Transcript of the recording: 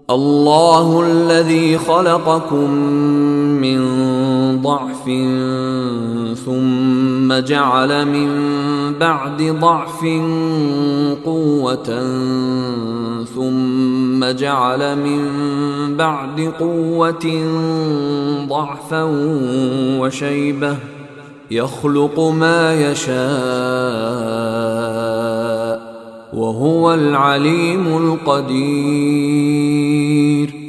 الله الذي خلقكم من ضعف ثم جعل من بعد ضعف قوة ثم جعل من بعد قوة ضعفا وشيبة يخلق ما يشاء وهو العليم القدير.